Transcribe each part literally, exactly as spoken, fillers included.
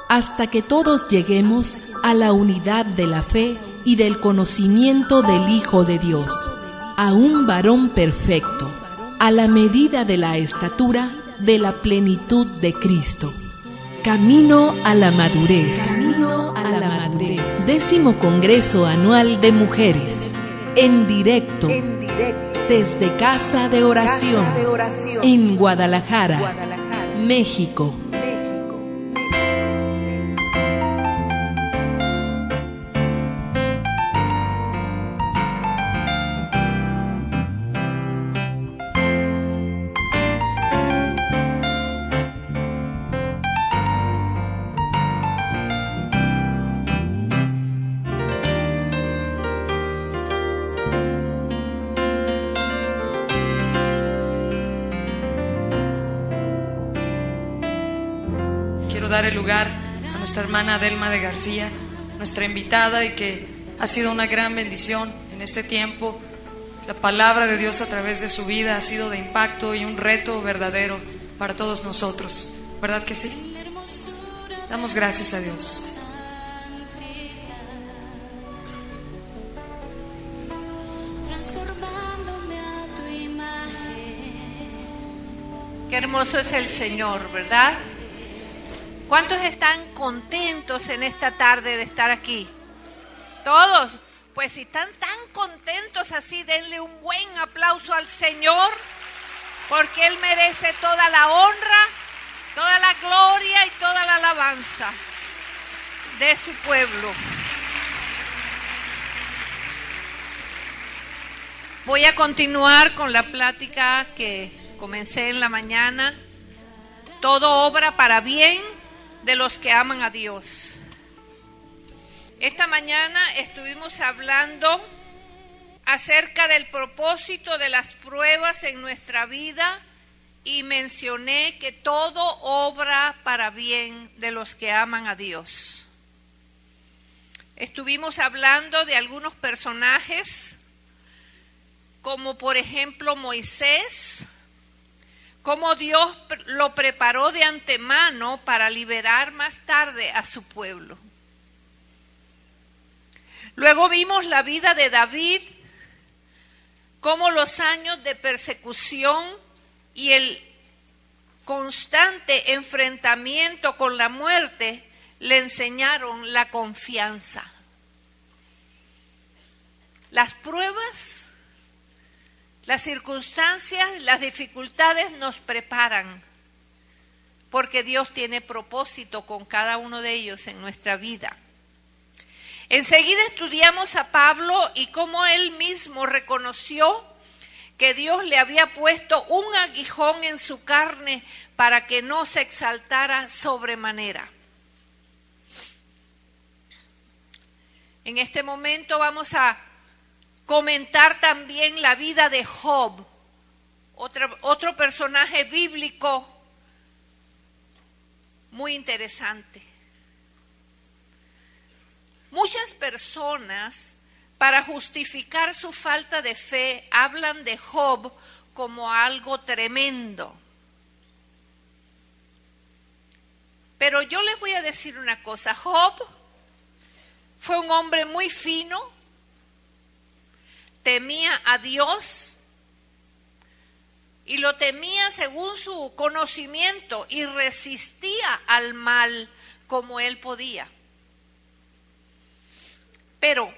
hasta que todos lleguemos a la unidad de la fe y del conocimiento del Hijo de Dios, a un varón perfecto, a la medida de la estatura de la plenitud de Cristo. Camino a la madurez. Camino a la madurez. Décimo Congreso Anual de Mujeres. En directo. En directo. Desde Casa de Oración. Casa de Oración. En Guadalajara, Guadalajara, México. Dar el lugar a nuestra hermana Adelma de García, nuestra invitada, y que ha sido una gran bendición en este tiempo. La palabra de Dios a través de su vida ha sido de impacto y un reto verdadero para todos nosotros, ¿verdad que sí? Damos gracias a Dios. Qué hermoso es el Señor, ¿verdad? ¿Cuántos están contentos en esta tarde de estar aquí? ¿Todos? Pues si están tan contentos así, denle un buen aplauso al Señor, porque Él merece toda la honra, toda la gloria y toda la alabanza de su pueblo. Voy a continuar con la plática que comencé en la mañana. Todo obra para bien de los que aman a Dios. Esta mañana estuvimos hablando acerca del propósito de las pruebas en nuestra vida y mencioné que todo obra para bien de los que aman a Dios. Estuvimos hablando de algunos personajes, como por ejemplo Moisés, cómo Dios lo preparó de antemano para liberar más tarde a su pueblo. Luego vimos la vida de David, cómo los años de persecución y el constante enfrentamiento con la muerte le enseñaron la confianza. Las pruebas, las circunstancias, las dificultades nos preparan, porque Dios tiene propósito con cada uno de ellos en nuestra vida. Enseguida estudiamos a Pablo y cómo él mismo reconoció que Dios le había puesto un aguijón en su carne para que no se exaltara sobremanera. En este momento vamos a comentar también la vida de Job, otro, otro personaje bíblico muy interesante. Muchas personas, para justificar su falta de fe, hablan de Job como algo tremendo. Pero yo les voy a decir una cosa, Job fue un hombre muy fino, temía a Dios y lo temía según su conocimiento y resistía al mal como él podía. Pero,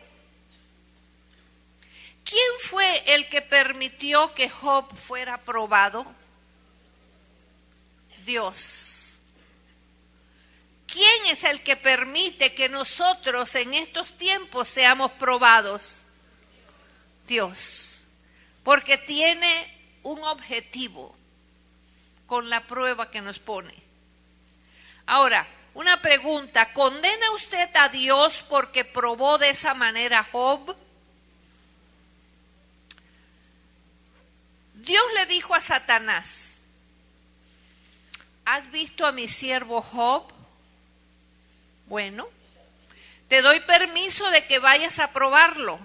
¿quién fue el que permitió que Job fuera probado? Dios. ¿Quién es el que permite que nosotros en estos tiempos seamos probados? Dios, porque tiene un objetivo con la prueba que nos pone. Ahora, una pregunta, ¿condena usted a Dios porque probó de esa manera a Job? Dios le dijo a Satanás, ¿has visto a mi siervo Job? Bueno, te doy permiso de que vayas a probarlo.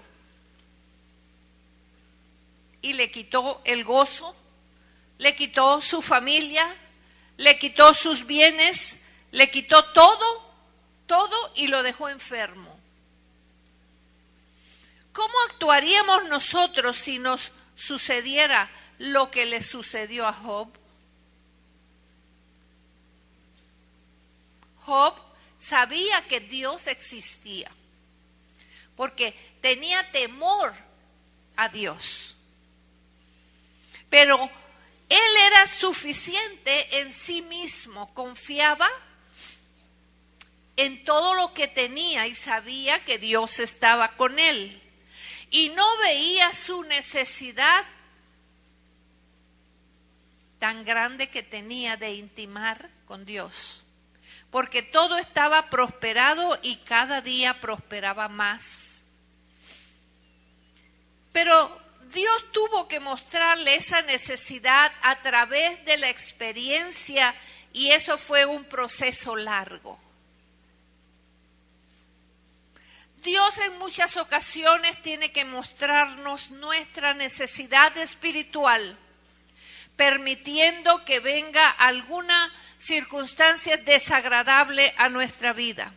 Y le quitó el gozo, le quitó su familia, le quitó sus bienes, le quitó todo todo y lo dejó enfermo. ¿Cómo actuaríamos nosotros si nos sucediera lo que le sucedió a Job? Job sabía que Dios existía, porque tenía temor a Dios. Pero él era suficiente en sí mismo, confiaba en todo lo que tenía y sabía que Dios estaba con él. Y no veía su necesidad tan grande que tenía de intimar con Dios, porque todo estaba prosperado y cada día prosperaba más. Pero Dios tuvo que mostrarle esa necesidad a través de la experiencia, y eso fue un proceso largo. Dios en muchas ocasiones tiene que mostrarnos nuestra necesidad espiritual, permitiendo que venga alguna circunstancia desagradable a nuestra vida.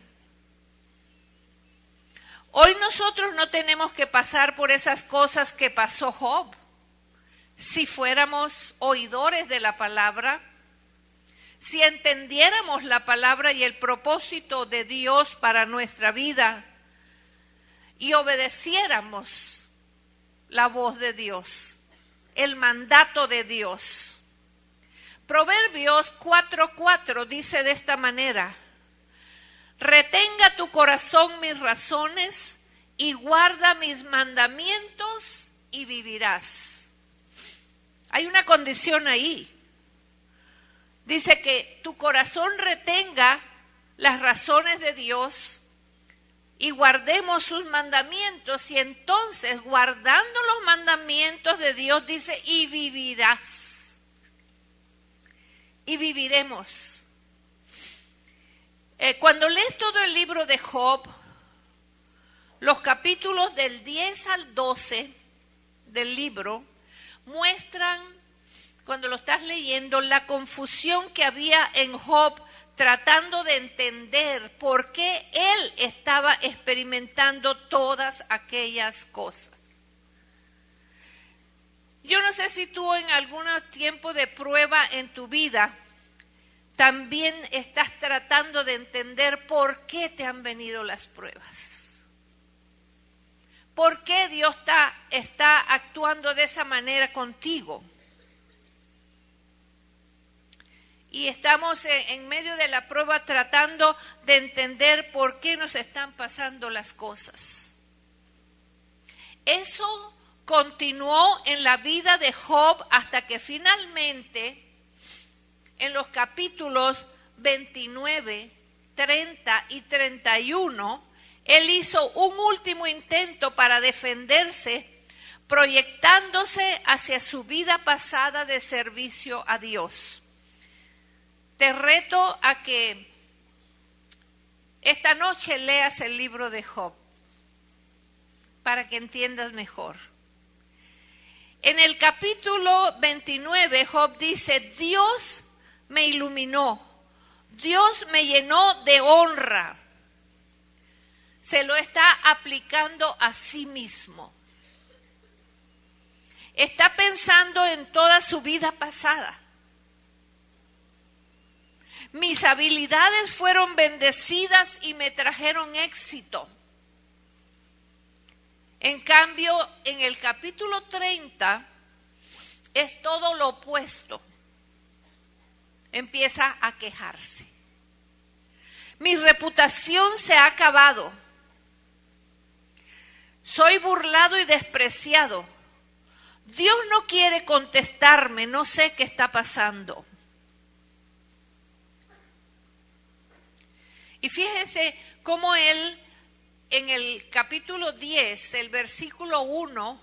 Hoy nosotros no tenemos que pasar por esas cosas que pasó Job. Si fuéramos oidores de la palabra, si entendiéramos la palabra y el propósito de Dios para nuestra vida, y obedeciéramos la voz de Dios, el mandato de Dios. Proverbios cuatro cuatro dice de esta manera: retenga tu corazón mis razones y guarda mis mandamientos y vivirás. Hay una condición ahí. Dice que tu corazón retenga las razones de Dios y guardemos sus mandamientos, y entonces, guardando los mandamientos de Dios, dice, y vivirás. Y viviremos. Eh, cuando lees todo el libro de Job, los capítulos del diez al doce del libro muestran, cuando lo estás leyendo, la confusión que había en Job, tratando de entender por qué él estaba experimentando todas aquellas cosas. Yo no sé si tú en algún tiempo de prueba en tu vida también estás tratando de entender por qué te han venido las pruebas. ¿Por qué Dios está, está actuando de esa manera contigo? Y estamos en, en medio de la prueba tratando de entender por qué nos están pasando las cosas. Eso continuó en la vida de Job hasta que finalmente, en los capítulos veintinueve, treinta y treinta y uno, él hizo un último intento para defenderse, proyectándose hacia su vida pasada de servicio a Dios. Te reto a que esta noche leas el libro de Job para que entiendas mejor. En el capítulo veintinueve, Job dice: Dios me iluminó, Dios me llenó de honra. Se lo está aplicando a sí mismo. Está pensando en toda su vida pasada. Mis habilidades fueron bendecidas y me trajeron éxito. En cambio, en el capítulo treinta es todo lo opuesto. Empieza a quejarse. Mi reputación se ha acabado. Soy burlado y despreciado. Dios no quiere contestarme, no sé qué está pasando. Y fíjense cómo él, en el capítulo diez, el versículo uno,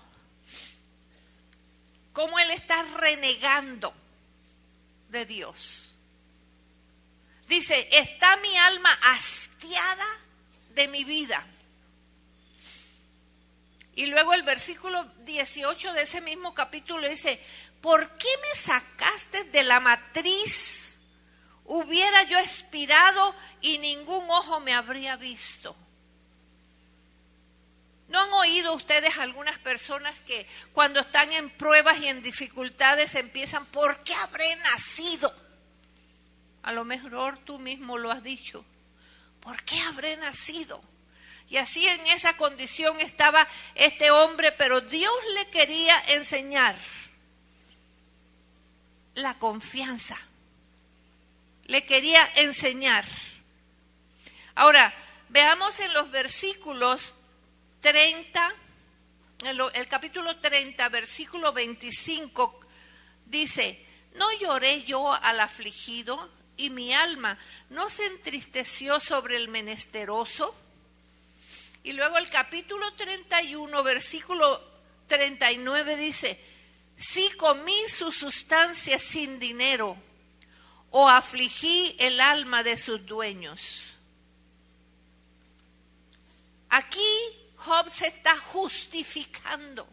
cómo él está renegando de Dios. Dice: está mi alma hastiada de mi vida. Y luego el versículo dieciocho de ese mismo capítulo dice: ¿por qué me sacaste de la matriz, hubiera yo expirado y ningún ojo me habría visto. ¿No han oído ustedes algunas personas que cuando están en pruebas y en dificultades empiezan, ¿por qué habré nacido? A lo mejor tú mismo lo has dicho. ¿Por qué habré nacido? Y así en esa condición estaba este hombre, pero Dios le quería enseñar la confianza. Le quería enseñar. Ahora, veamos en los versículos treinta, el, el capítulo treinta, versículo veinticinco, dice, ¿no lloré yo al afligido y mi alma no se entristeció sobre el menesteroso? Y luego el capítulo treinta y uno, versículo treinta y nueve dice, si comí su sustancia sin dinero o afligí el alma de sus dueños. Aquí Job se está justificando.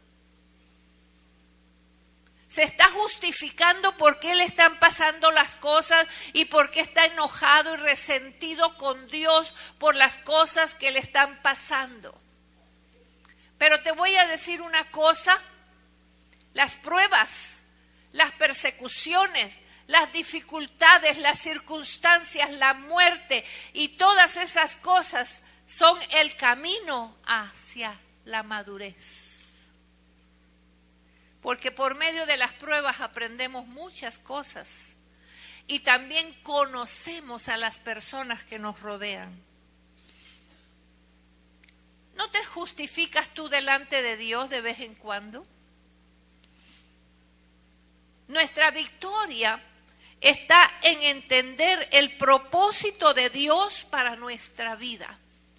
Se está justificando por qué le están pasando las cosas y por qué está enojado y resentido con Dios por las cosas que le están pasando. Pero te voy a decir una cosa, las pruebas, las persecuciones, las dificultades, las circunstancias, la muerte y todas esas cosas son el camino hacia la madurez. Porque por medio de las pruebas aprendemos muchas cosas y también conocemos a las personas que nos rodean. ¿No te justificas tú delante de Dios de vez en cuando? Nuestra victoria está en entender el propósito de Dios para nuestra vida.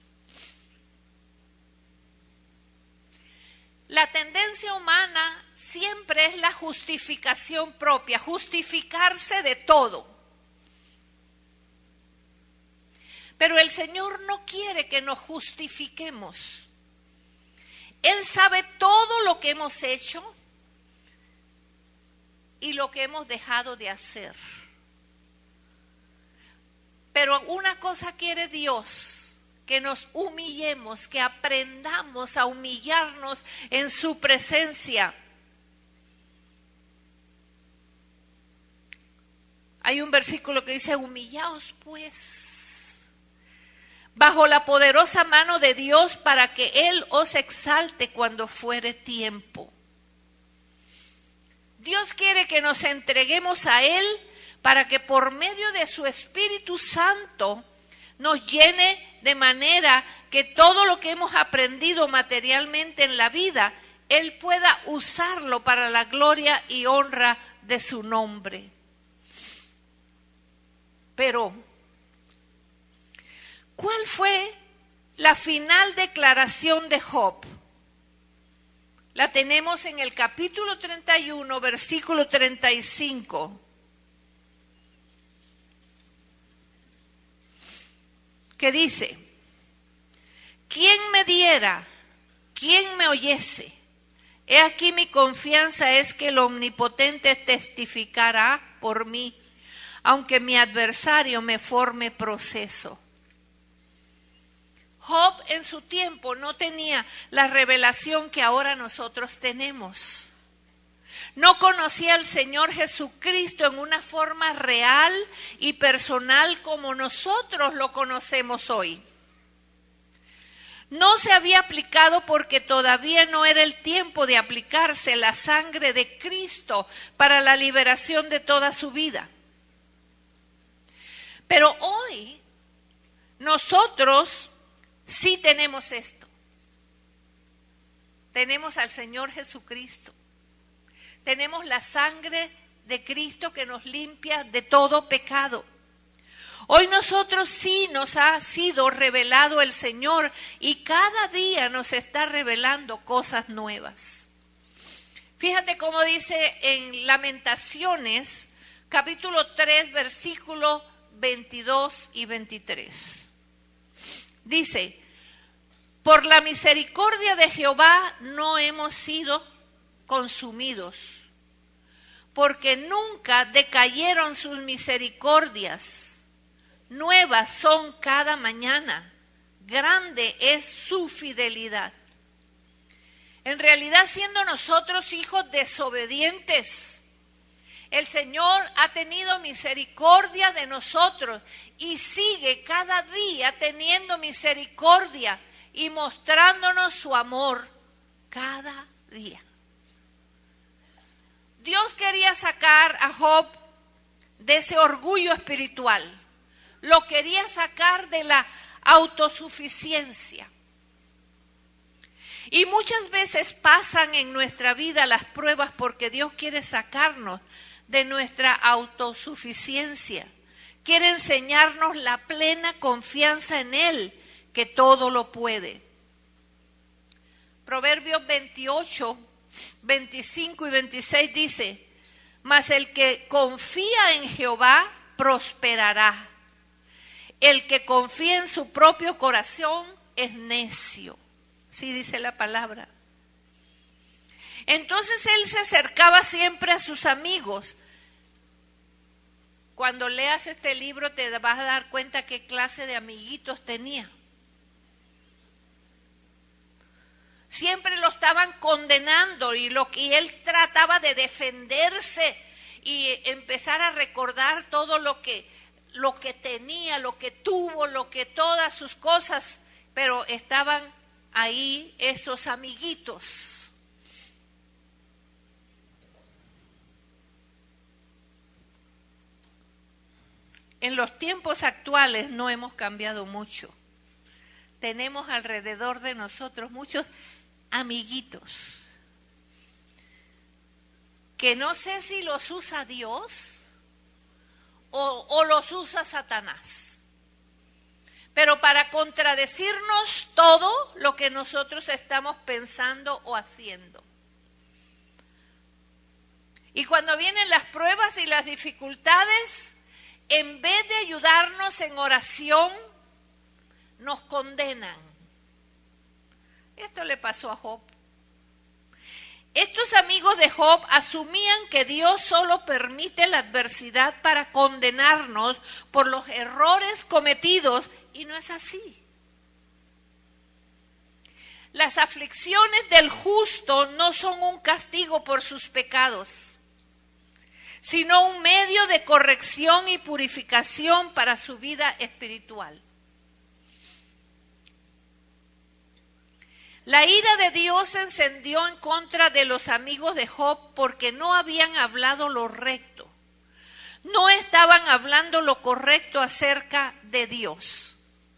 La tendencia humana siempre es la justificación propia, justificarse de todo. Pero el Señor no quiere que nos justifiquemos. Él sabe todo lo que hemos hecho y lo que hemos dejado de hacer. Pero una cosa quiere Dios, que nos humillemos, que aprendamos a humillarnos en su presencia. Hay un versículo que dice, humillaos pues, bajo la poderosa mano de Dios para que Él os exalte cuando fuere tiempo. Dios quiere que nos entreguemos a Él para que por medio de su Espíritu Santo nos llene de manera que todo lo que hemos aprendido materialmente en la vida, Él pueda usarlo para la gloria y honra de su nombre. Pero, ¿cuál fue la final declaración de Job? La tenemos en el capítulo treinta y uno, versículo treinta y cinco. Que dice, ¿quién me diera? ¿Quién me oyese? He aquí mi confianza es que el Omnipotente testificará por mí, aunque mi adversario me forme proceso. Job en su tiempo no tenía la revelación que ahora nosotros tenemos. No conocía al Señor Jesucristo en una forma real y personal como nosotros lo conocemos hoy. No se había aplicado porque todavía no era el tiempo de aplicarse la sangre de Cristo para la liberación de toda su vida. Pero hoy nosotros sí tenemos esto. Tenemos al Señor Jesucristo. Tenemos la sangre de Cristo que nos limpia de todo pecado. Hoy nosotros sí nos ha sido revelado el Señor y cada día nos está revelando cosas nuevas. Fíjate cómo dice en Lamentaciones, capítulo tres, versículos veintidós y veintitrés. Dice, por la misericordia de Jehová no hemos sido consumidos, porque nunca decayeron sus misericordias. Nuevas son cada mañana. Grande es su fidelidad. En realidad, siendo nosotros hijos desobedientes, el Señor ha tenido misericordia de nosotros y sigue cada día teniendo misericordia y mostrándonos su amor cada día. Dios quería sacar a Job de ese orgullo espiritual. Lo quería sacar de la autosuficiencia. Y muchas veces pasan en nuestra vida las pruebas porque Dios quiere sacarnos de nuestra autosuficiencia. Quiere enseñarnos la plena confianza en Él, que todo lo puede. Proverbios veintiocho, veinticinco y veintiséis dice: mas el que confía en Jehová prosperará. El que confía en su propio corazón es necio. Sí dice la palabra. Entonces él se acercaba siempre a sus amigos. Cuando leas este libro te vas a dar cuenta qué clase de amiguitos tenía. Siempre lo estaban condenando y lo que él trataba de defenderse y empezar a recordar todo lo que, lo que tenía, lo que tuvo, lo que todas sus cosas, pero estaban ahí esos amiguitos. En los tiempos actuales no hemos cambiado mucho. Tenemos alrededor de nosotros muchos amiguitos que no sé si los usa Dios o, o los usa Satanás, pero para contradecirnos todo lo que nosotros estamos pensando o haciendo. Y cuando vienen las pruebas y las dificultades, en vez de ayudarnos en oración, nos condenan. Esto le pasó a Job. Estos amigos de Job asumían que Dios solo permite la adversidad para condenarnos por los errores cometidos, y no es así. Las aflicciones del justo no son un castigo por sus pecados, sino un medio de corrección y purificación para su vida espiritual. La ira de Dios se encendió en contra de los amigos de Job porque no habían hablado lo recto. No estaban hablando lo correcto acerca de Dios.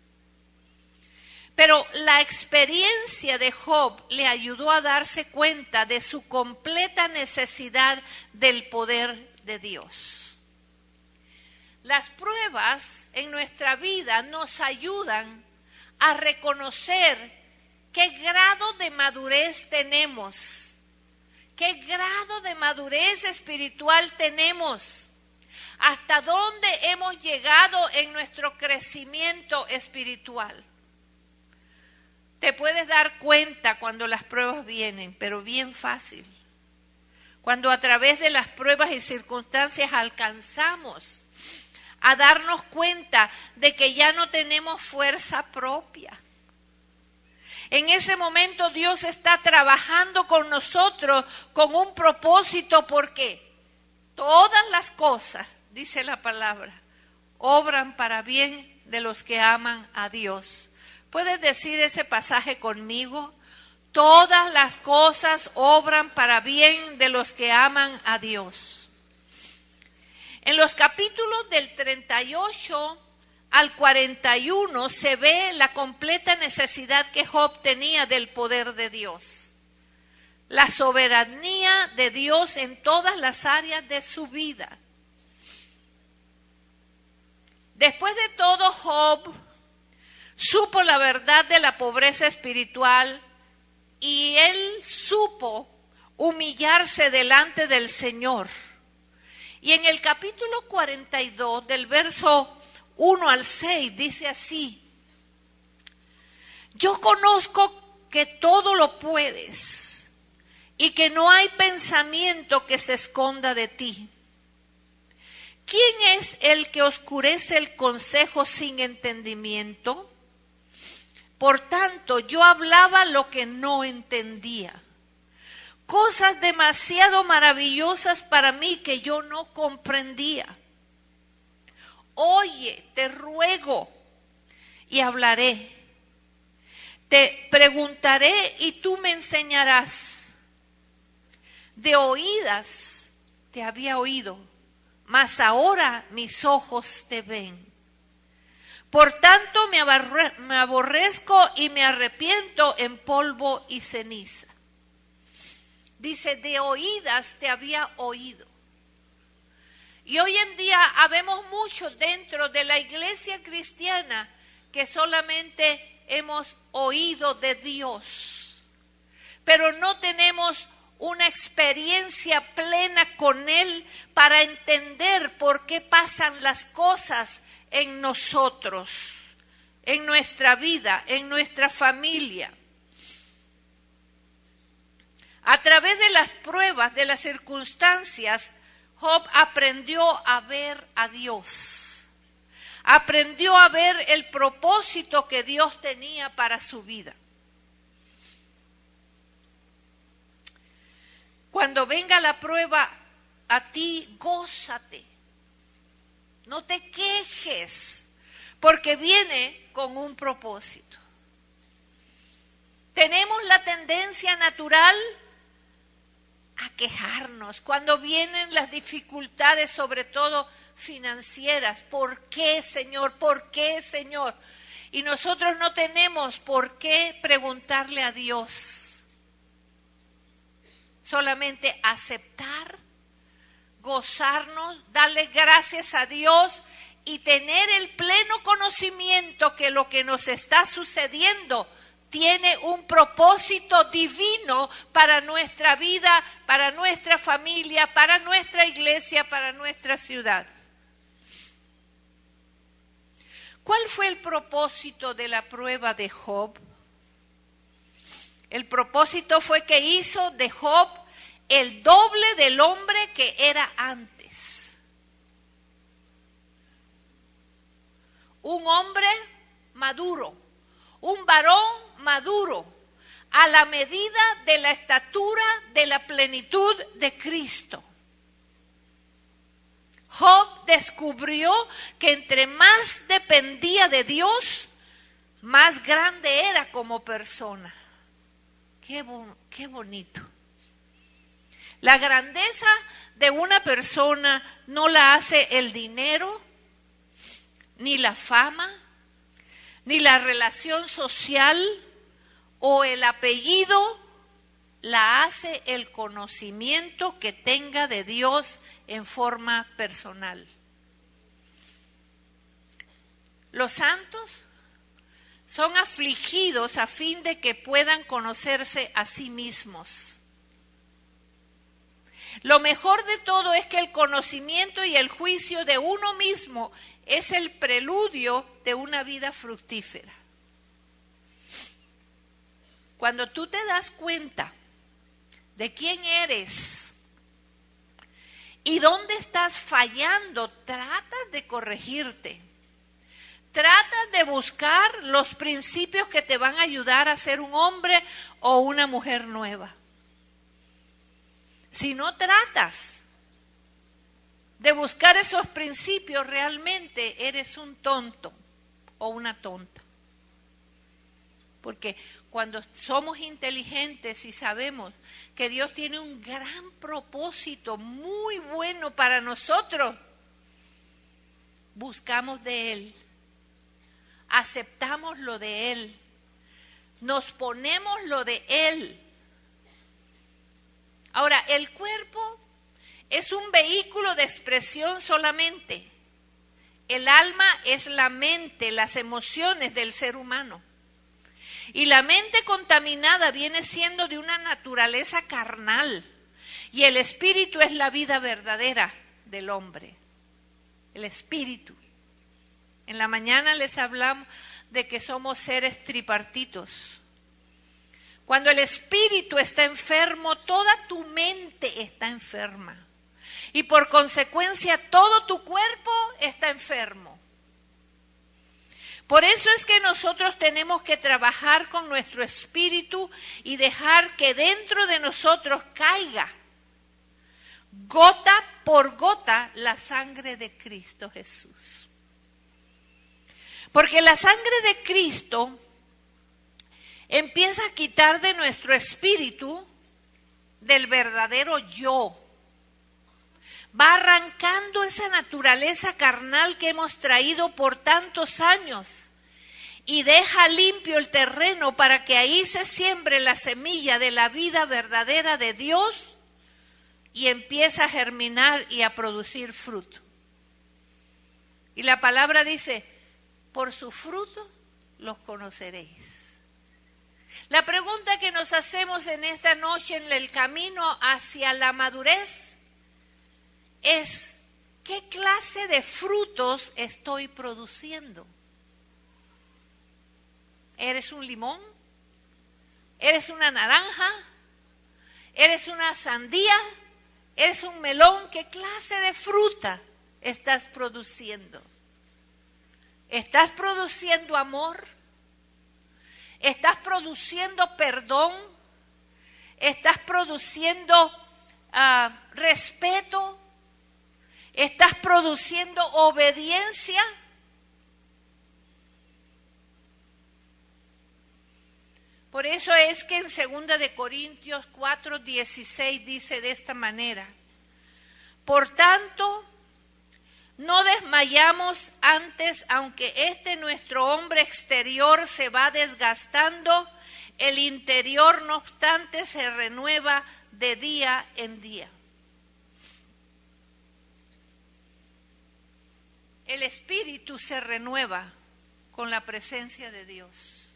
Pero la experiencia de Job le ayudó a darse cuenta de su completa necesidad del poder de Dios. Las pruebas en nuestra vida nos ayudan a reconocer qué grado de madurez tenemos, qué grado de madurez espiritual tenemos, hasta dónde hemos llegado en nuestro crecimiento espiritual. Te puedes dar cuenta cuando las pruebas vienen, pero bien fácil. Cuando a través de las pruebas y circunstancias alcanzamos a darnos cuenta de que ya no tenemos fuerza propia. En ese momento Dios está trabajando con nosotros con un propósito, porque todas las cosas, dice la palabra, obran para bien de los que aman a Dios. ¿Puedes decir ese pasaje conmigo? Todas las cosas obran para bien de los que aman a Dios. En los capítulos del treinta y ocho al cuarenta y uno se ve la completa necesidad que Job tenía del poder de Dios. La soberanía de Dios en todas las áreas de su vida. Después de todo, Job supo la verdad de la pobreza espiritual y él supo humillarse delante del Señor. Y en el capítulo cuarenta y dos, del verso uno al seis, dice así: yo conozco que todo lo puedes y que no hay pensamiento que se esconda de ti. ¿Quién es el que oscurece el consejo sin entendimiento? Por tanto, yo hablaba lo que no entendía, cosas demasiado maravillosas para mí que yo no comprendía. Oye, te ruego y hablaré. Te preguntaré y tú me enseñarás. De oídas te había oído, mas ahora mis ojos te ven. Por tanto me, aborre- me aborrezco y me arrepiento en polvo y ceniza. Dice, de oídas te había oído. Y hoy en día habemos muchos dentro de la iglesia cristiana que solamente hemos oído de Dios, pero no tenemos una experiencia plena con Él para entender por qué pasan las cosas en nosotros, en nuestra vida, en nuestra familia. A través de las pruebas, de las circunstancias, Job aprendió a ver a Dios. Aprendió a ver el propósito que Dios tenía para su vida. Cuando venga la prueba a ti, gózate. No te quejes, porque viene con un propósito. Tenemos la tendencia natural a quejarnos cuando vienen las dificultades, sobre todo financieras. ¿Por qué, Señor? ¿Por qué, Señor? Y nosotros no tenemos por qué preguntarle a Dios. Solamente aceptar, gozarnos, darle gracias a Dios y tener el pleno conocimiento que lo que nos está sucediendo tiene un propósito divino para nuestra vida, para nuestra familia, para nuestra iglesia, para nuestra ciudad. ¿Cuál fue el propósito de la prueba de Job? El propósito fue que hizo de Job el doble del hombre que era antes. Un hombre maduro, un varón maduro, a la medida de la estatura de la plenitud de Cristo. Job descubrió que entre más dependía de Dios, más grande era como persona. Qué, bo- qué bonito. La grandeza de una persona no la hace el dinero, ni la fama, ni la relación social o el apellido, la hace el conocimiento que tenga de Dios en forma personal. Los santos son afligidos a fin de que puedan conocerse a sí mismos. Lo mejor de todo es que el conocimiento y el juicio de uno mismo es el preludio de una vida fructífera. Cuando tú te das cuenta de quién eres y dónde estás fallando, tratas de corregirte. Tratas de buscar los principios que te van a ayudar a ser un hombre o una mujer nueva. Si no tratas de buscar esos principios, realmente eres un tonto o una tonta. Porque cuando somos inteligentes y sabemos que Dios tiene un gran propósito muy bueno para nosotros, buscamos de Él, aceptamos lo de Él, nos ponemos lo de Él. Ahora, el cuerpo es un vehículo de expresión solamente. El alma es la mente, las emociones del ser humano. Y la mente contaminada viene siendo de una naturaleza carnal. Y el espíritu es la vida verdadera del hombre. El espíritu. En la mañana les hablamos de que somos seres tripartitos. Cuando el espíritu está enfermo, toda tu mente está enferma. Y por consecuencia, todo tu cuerpo está enfermo. Por eso es que nosotros tenemos que trabajar con nuestro espíritu y dejar que dentro de nosotros caiga, gota por gota, la sangre de Cristo Jesús. Porque la sangre de Cristo empieza a quitar de nuestro espíritu, del verdadero yo. Va arrancando esa naturaleza carnal que hemos traído por tantos años y deja limpio el terreno para que ahí se siembre la semilla de la vida verdadera de Dios y empieza a germinar y a producir fruto. Y la palabra dice, por su fruto los conoceréis. La pregunta que nos hacemos en esta noche en el camino hacia la madurez es, ¿qué clase de frutos estoy produciendo? ¿Eres un limón? ¿Eres una naranja? ¿Eres una sandía? ¿Eres un melón? ¿Qué clase de fruta estás produciendo? ¿Estás produciendo amor? ¿Estás produciendo perdón? ¿Estás produciendo uh, respeto? ¿Estás produciendo obediencia? Por eso es que en segunda de Corintios cuatro dieciséis dice de esta manera, por tanto, no desmayamos antes, aunque este nuestro hombre exterior se va desgastando, el interior no obstante se renueva de día en día. El espíritu se renueva con la presencia de Dios.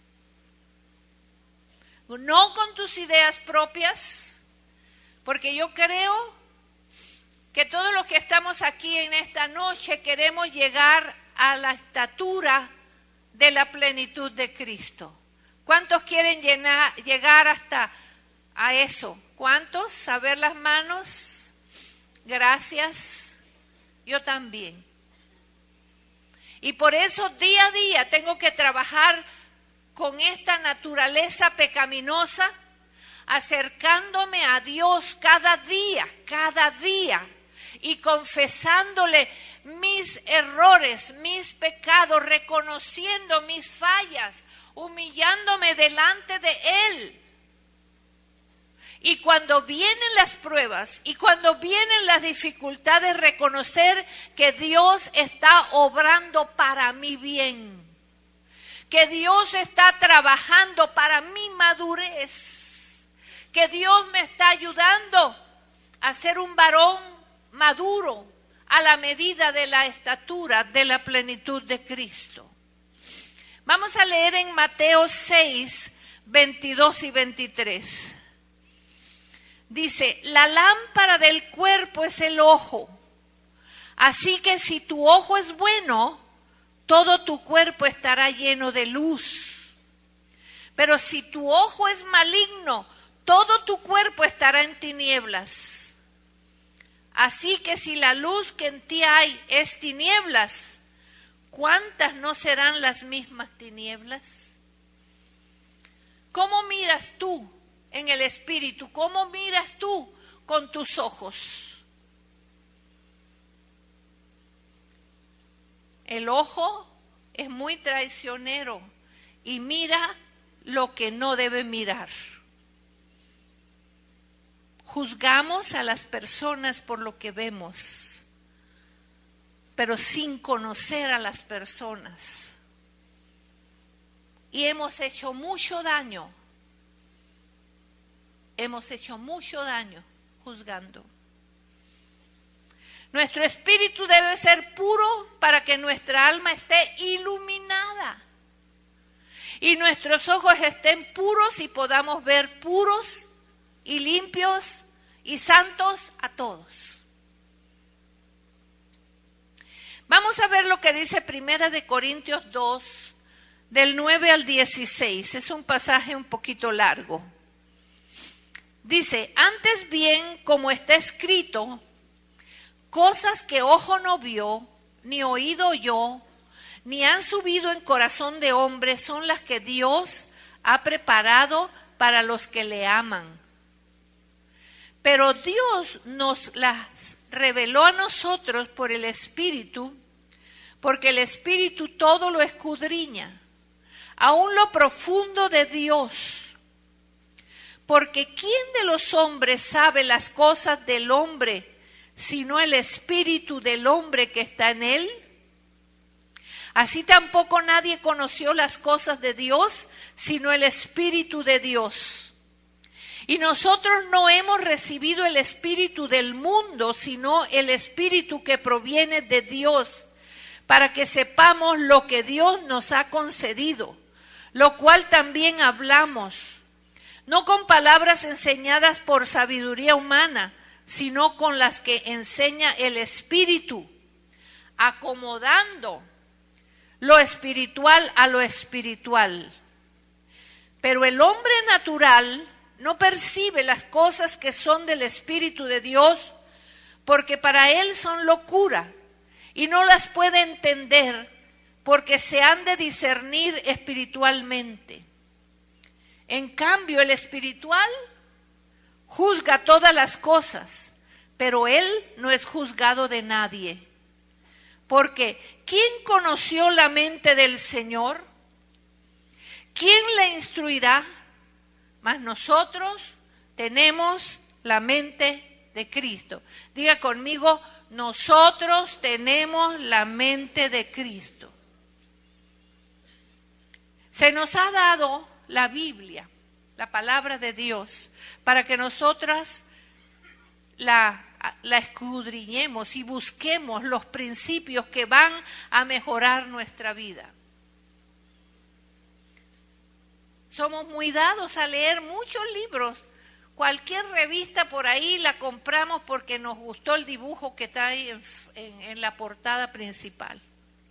No con tus ideas propias, porque yo creo que todos los que estamos aquí en esta noche queremos llegar a la estatura de la plenitud de Cristo. ¿Cuántos quieren llenar, llegar hasta a eso? ¿Cuántos? A ver las manos. Gracias. Yo también. Y por eso día a día tengo que trabajar con esta naturaleza pecaminosa, acercándome a Dios cada día, cada día, y confesándole mis errores, mis pecados, reconociendo mis fallas, humillándome delante de Él. Y cuando vienen las pruebas y cuando vienen las dificultades, reconocer que Dios está obrando para mi bien, que Dios está trabajando para mi madurez, que Dios me está ayudando a ser un varón maduro a la medida de la estatura de la plenitud de Cristo. Vamos a leer en Mateo seis, veintidós y veintitrés. Dice, la lámpara del cuerpo es el ojo. Así que si tu ojo es bueno, todo tu cuerpo estará lleno de luz. Pero si tu ojo es maligno, todo tu cuerpo estará en tinieblas. Así que si la luz que en ti hay es tinieblas, ¿cuántas no serán las mismas tinieblas? ¿Cómo miras tú en el espíritu? ¿Cómo miras tú con tus ojos? El ojo es muy traicionero y mira lo que no debe mirar. Juzgamos a las personas por lo que vemos, pero sin conocer a las personas. Y hemos hecho mucho daño. Hemos hecho mucho daño juzgando. Nuestro espíritu debe ser puro para que nuestra alma esté iluminada. Y nuestros ojos estén puros y podamos ver puros y limpios y santos a todos. Vamos a ver lo que dice Primera de Corintios dos, del nueve al dieciséis. Es un pasaje un poquito largo. Dice, antes bien, como está escrito, cosas que ojo no vio, ni oído oyó, ni han subido en corazón de hombre, son las que Dios ha preparado para los que le aman. Pero Dios nos las reveló a nosotros por el Espíritu, porque el Espíritu todo lo escudriña, aún lo profundo de Dios. Porque ¿quién de los hombres sabe las cosas del hombre, sino el Espíritu del hombre que está en él? Así tampoco nadie conoció las cosas de Dios, sino el Espíritu de Dios. Y nosotros no hemos recibido el espíritu del mundo, sino el Espíritu que proviene de Dios, para que sepamos lo que Dios nos ha concedido, lo cual también hablamos, no con palabras enseñadas por sabiduría humana, sino con las que enseña el Espíritu, acomodando lo espiritual a lo espiritual. Pero el hombre natural no percibe las cosas que son del Espíritu de Dios, porque para él son locura, y no las puede entender, porque se han de discernir espiritualmente. En cambio, el espiritual juzga todas las cosas, pero él no es juzgado de nadie. Porque ¿quién conoció la mente del Señor? ¿Quién le instruirá? Mas nosotros tenemos la mente de Cristo. Diga conmigo, nosotros tenemos la mente de Cristo. Se nos ha dado la Biblia, la palabra de Dios, para que nosotras la, la escudriñemos y busquemos los principios que van a mejorar nuestra vida. Somos muy dados a leer muchos libros. Cualquier revista por ahí la compramos porque nos gustó el dibujo que está ahí en, en, en la portada principal.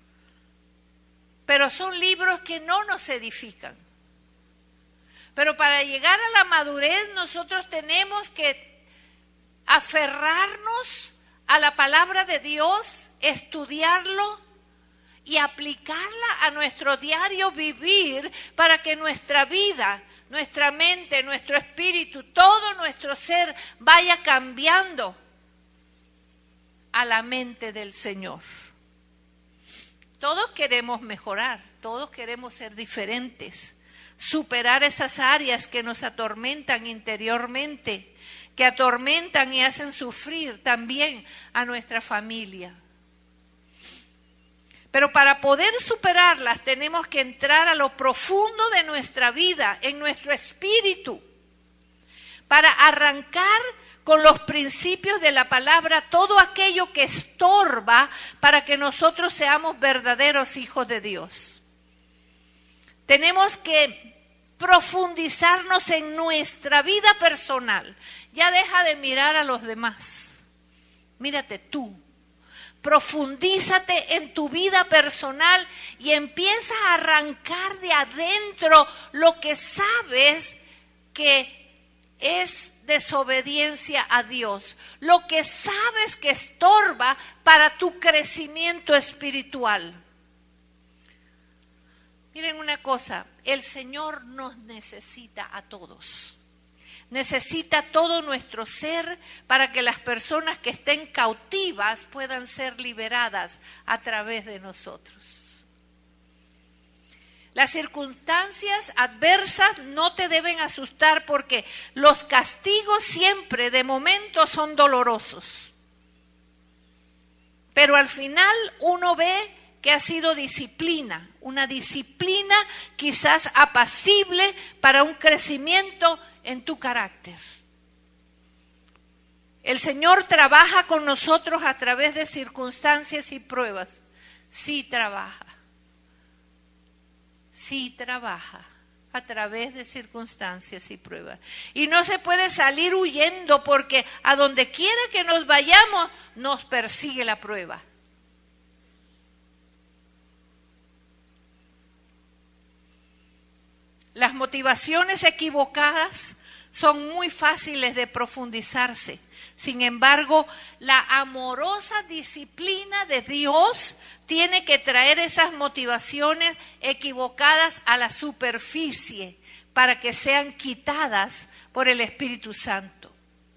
Pero son libros que no nos edifican. Pero para llegar a la madurez nosotros tenemos que aferrarnos a la palabra de Dios, estudiarlo y aplicarla a nuestro diario vivir para que nuestra vida, nuestra mente, nuestro espíritu, todo nuestro ser vaya cambiando a la mente del Señor. Todos queremos mejorar, todos queremos ser diferentes, superar esas áreas que nos atormentan interiormente, que atormentan y hacen sufrir también a nuestra familia. Pero para poder superarlas tenemos que entrar a lo profundo de nuestra vida, en nuestro espíritu, para arrancar con los principios de la palabra todo aquello que estorba para que nosotros seamos verdaderos hijos de Dios. Tenemos que profundizarnos en nuestra vida personal. Ya deja de mirar a los demás. Mírate tú. Profundízate en tu vida personal y empieza a arrancar de adentro lo que sabes que es desobediencia a Dios, lo que sabes que estorba para tu crecimiento espiritual. Miren una cosa, el Señor nos necesita a todos. Necesita todo nuestro ser para que las personas que estén cautivas puedan ser liberadas a través de nosotros. Las circunstancias adversas no te deben asustar porque los castigos siempre de momento son dolorosos. Pero al final uno ve que ha sido disciplina, una disciplina quizás apacible para un crecimiento en tu carácter. El Señor trabaja con nosotros a través de circunstancias y pruebas. Sí trabaja. Sí trabaja a través de circunstancias y pruebas. Y no se puede salir huyendo porque a donde quiera que nos vayamos nos persigue la prueba. Las motivaciones equivocadas son muy fáciles de profundizarse. Sin embargo, la amorosa disciplina de Dios tiene que traer esas motivaciones equivocadas a la superficie para que sean quitadas por el Espíritu Santo.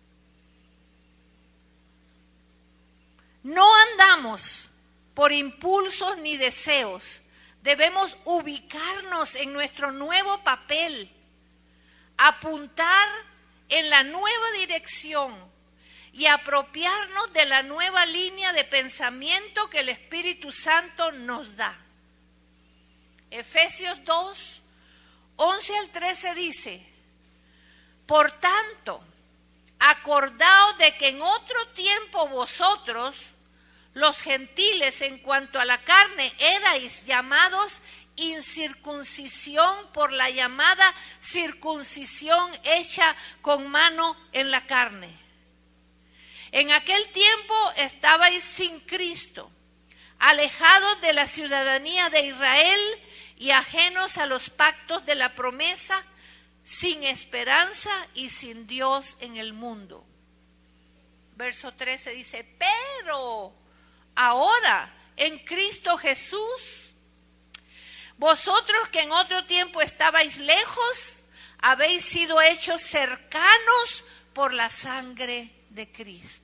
No andamos por impulsos ni deseos. Debemos ubicarnos en nuestro nuevo papel, apuntar en la nueva dirección y apropiarnos de la nueva línea de pensamiento que el Espíritu Santo nos da. Efesios dos, once al trece dice: por tanto, acordaos de que en otro tiempo vosotros, los gentiles, en cuanto a la carne, erais llamados incircuncisión por la llamada circuncisión hecha con mano en la carne. En aquel tiempo estabais sin Cristo, alejados de la ciudadanía de Israel y ajenos a los pactos de la promesa, sin esperanza y sin Dios en el mundo. Verso trece dice: pero ahora en Cristo Jesús, vosotros que en otro tiempo estabais lejos, habéis sido hechos cercanos por la sangre de Cristo.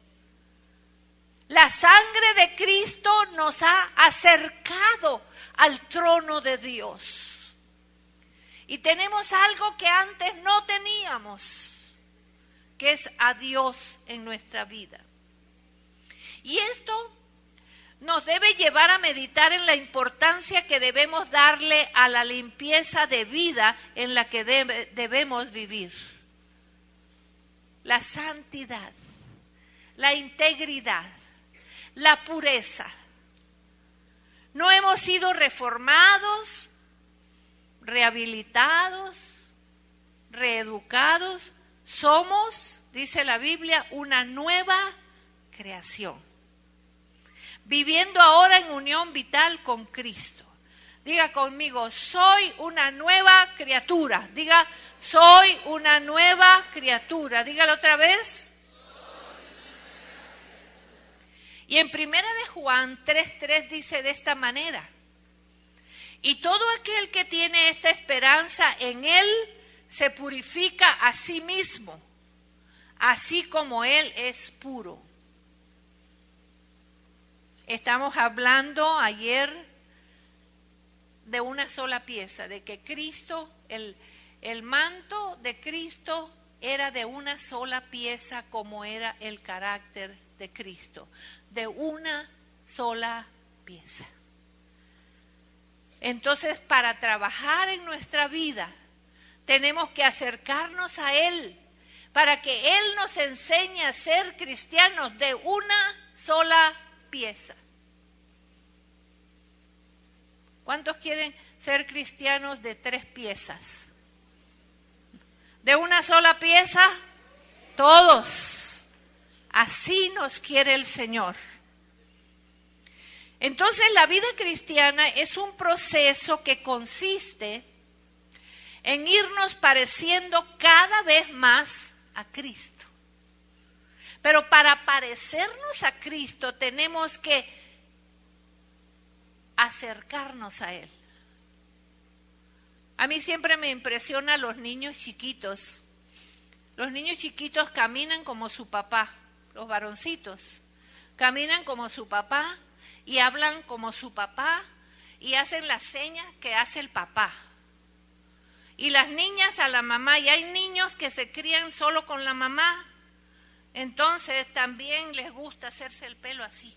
La sangre de Cristo nos ha acercado al trono de Dios. Y tenemos algo que antes no teníamos, que es a Dios en nuestra vida. Y esto nos debe llevar a meditar en la importancia que debemos darle a la limpieza de vida en la que debe, debemos vivir. La santidad, la integridad, la pureza. No hemos sido reformados, rehabilitados, reeducados. Somos, dice la Biblia, una nueva creación, viviendo ahora en unión vital con Cristo. Diga conmigo: soy una nueva criatura. Diga: soy una nueva criatura. Dígalo otra vez. Y en primera de Juan tres tres dice de esta manera: y todo aquel que tiene esta esperanza en Él se purifica a sí mismo, así como Él es puro. Estamos hablando ayer de una sola pieza, de que Cristo, el, el manto de Cristo era de una sola pieza, como era el carácter de Cristo, de una sola pieza. Entonces, para trabajar en nuestra vida, tenemos que acercarnos a Él, para que Él nos enseñe a ser cristianos de una sola pieza. ¿Cuántos quieren ser cristianos de tres piezas? ¿De una sola pieza? Todos. Así nos quiere el Señor. Entonces, la vida cristiana es un proceso que consiste en irnos pareciendo cada vez más a Cristo. Pero para parecernos a Cristo tenemos que acercarnos a Él. A mí siempre me impresiona los niños chiquitos. Los niños chiquitos caminan como su papá, los varoncitos. Caminan como su papá y hablan como su papá y hacen las señas que hace el papá. Y las niñas a la mamá, y hay niños que se crían solo con la mamá, entonces también les gusta hacerse el pelo así.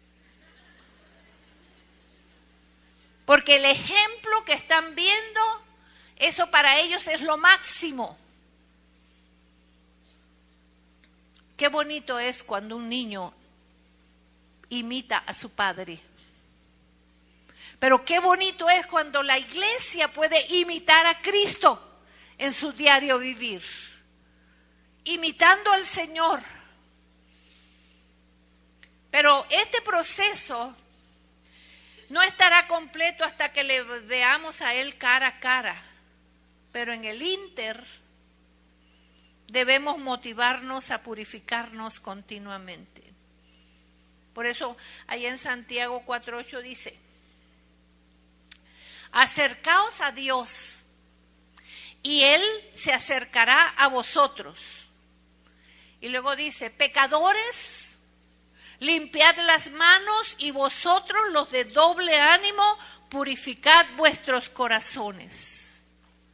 Porque el ejemplo que están viendo, eso para ellos es lo máximo. Qué bonito es cuando un niño imita a su padre. Pero qué bonito es cuando la iglesia puede imitar a Cristo en su diario vivir, imitando al Señor. Pero este proceso no estará completo hasta que le veamos a Él cara a cara. Pero en el ínter debemos motivarnos a purificarnos continuamente. Por eso, ahí en Santiago cuatro ocho dice, acercaos a Dios y Él se acercará a vosotros. Y luego dice, pecadores, limpiad las manos y vosotros los de doble ánimo, purificad vuestros corazones.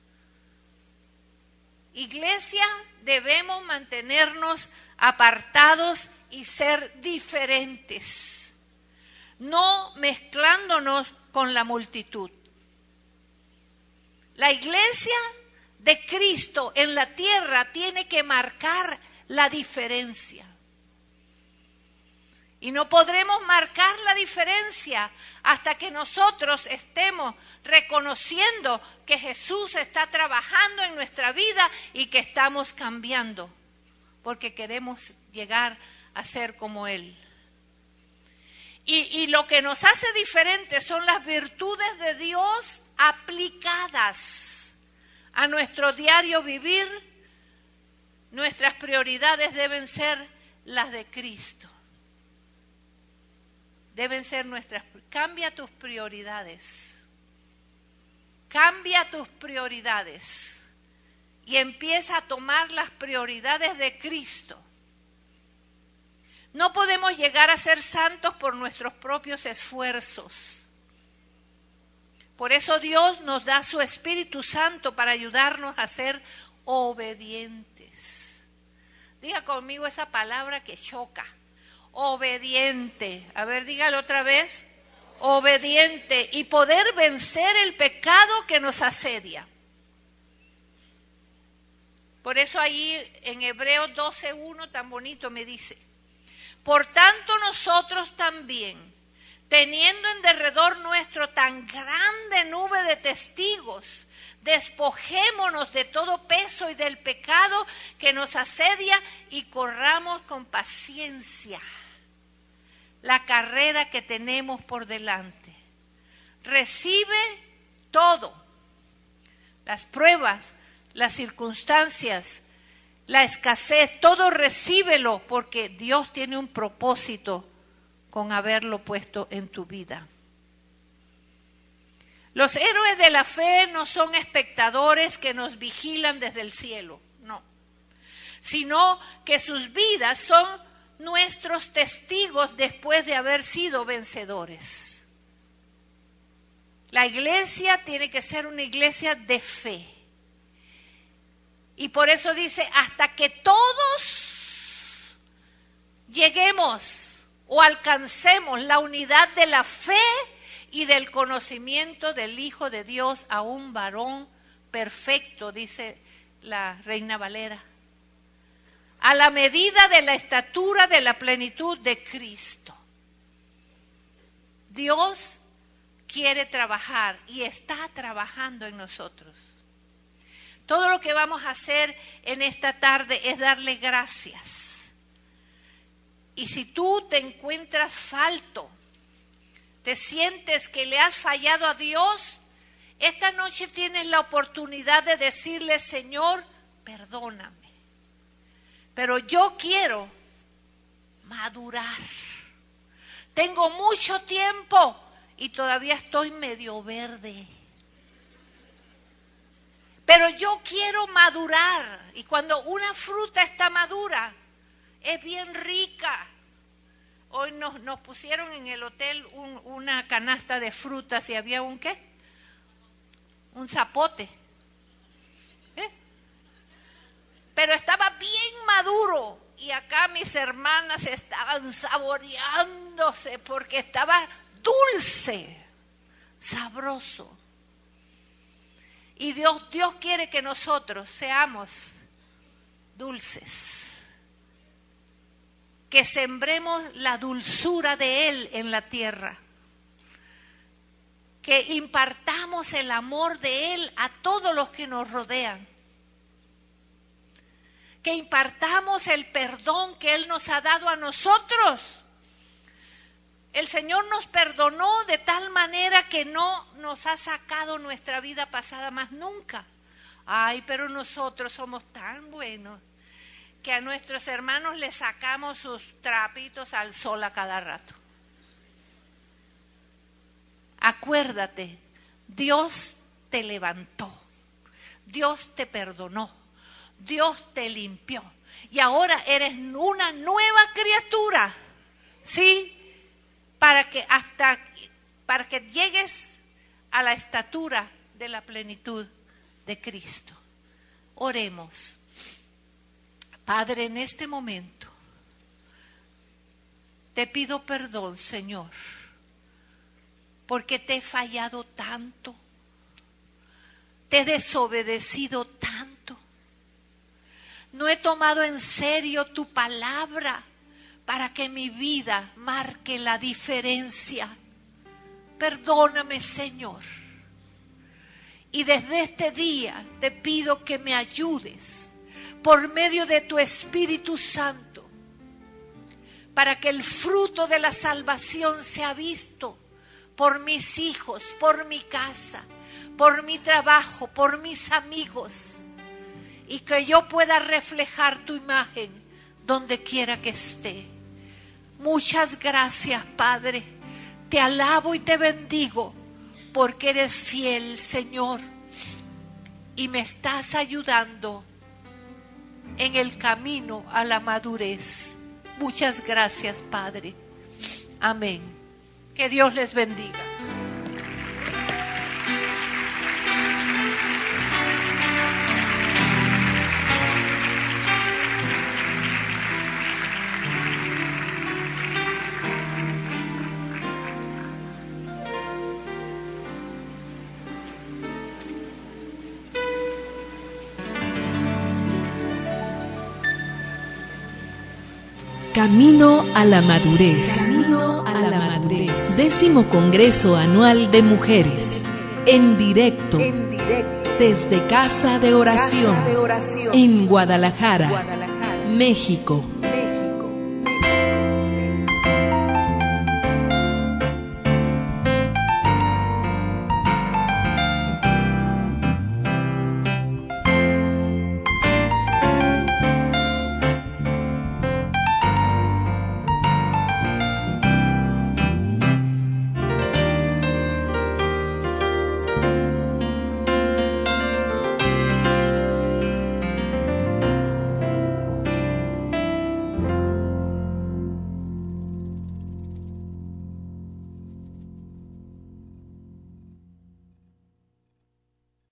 Iglesia, debemos mantenernos apartados y ser diferentes, no mezclándonos con la multitud. La iglesia de Cristo en la tierra tiene que marcar la diferencia. Y no podremos marcar la diferencia hasta que nosotros estemos reconociendo que Jesús está trabajando en nuestra vida y que estamos cambiando, porque queremos llegar a ser como Él. Y, y lo que nos hace diferentes son las virtudes de Dios aplicadas a nuestro diario vivir. Nuestras prioridades deben ser las de Cristo. Deben ser nuestras. Cambia tus prioridades. Cambia tus prioridades. Y empieza a tomar las prioridades de Cristo. No podemos llegar a ser santos por nuestros propios esfuerzos. Por eso Dios nos da su Espíritu Santo para ayudarnos a ser obedientes. Diga conmigo esa palabra que choca. Obediente. A ver, dígalo otra vez. Obediente. Y poder vencer el pecado que nos asedia. Por eso ahí en Hebreos doce uno tan bonito me dice, por tanto nosotros también, teniendo en derredor nuestro tan grande nube de testigos, despojémonos de todo peso y del pecado que nos asedia y corramos con paciencia la carrera que tenemos por delante. Recibe todo, las pruebas, las circunstancias, la escasez, todo recíbelo porque Dios tiene un propósito con haberlo puesto en tu vida. Los héroes de la fe no son espectadores que nos vigilan desde el cielo, no, sino que sus vidas son nuestros testigos después de haber sido vencedores. La iglesia tiene que ser una iglesia de fe. Y por eso dice, hasta que todos lleguemos o alcancemos la unidad de la fe y del conocimiento del Hijo de Dios, a un varón perfecto, dice la Reina Valera, a la medida de la estatura de la plenitud de Cristo. Dios quiere trabajar y está trabajando en nosotros. Todo lo que vamos a hacer en esta tarde es darle gracias. Y si tú te encuentras falto, te sientes que le has fallado a Dios, esta noche tienes la oportunidad de decirle, Señor, perdóname. Pero yo quiero madurar. Tengo mucho tiempo y todavía estoy medio verde. Pero yo quiero madurar. Y cuando una fruta está madura, es bien rica. Hoy nos, nos pusieron en el hotel un, una canasta de frutas y había un ¿qué? Un zapote. ¿Eh? Pero estaba bien maduro. Y acá mis hermanas estaban saboreándose porque estaba dulce, sabroso. Y Dios, Dios quiere que nosotros seamos dulces, que sembremos la dulzura de Él en la tierra, que impartamos el amor de Él a todos los que nos rodean, que impartamos el perdón que Él nos ha dado a nosotros. El Señor nos perdonó de tal manera que no nos ha sacado nuestra vida pasada más nunca. Ay, pero nosotros somos tan buenos que a nuestros hermanos les sacamos sus trapitos al sol a cada rato. Acuérdate, Dios te levantó, Dios te perdonó, Dios te limpió y ahora eres una nueva criatura, ¿sí? Para que hasta para que llegues a la estatura de la plenitud de Cristo. Oremos. Padre, en este momento te pido perdón, Señor, porque te he fallado tanto, te he desobedecido tanto, no he tomado en serio tu palabra para que mi vida marque la diferencia. Perdóname, Señor. Y desde este día te pido que me ayudes por medio de tu Espíritu Santo para que el fruto de la salvación sea visto por mis hijos, por mi casa, por mi trabajo, por mis amigos, y que yo pueda reflejar tu imagen donde quiera que esté. Muchas gracias, Padre. Te alabo y te bendigo porque eres fiel, Señor, y me estás ayudando en el camino a la madurez. Muchas gracias, Padre. Amén. Que Dios les bendiga. Camino a la madurez. Camino a la madurez. Décimo Congreso Anual de Mujeres. En directo. En directo. Desde Casa de Oración. Casa de Oración. En Guadalajara, Guadalajara, México.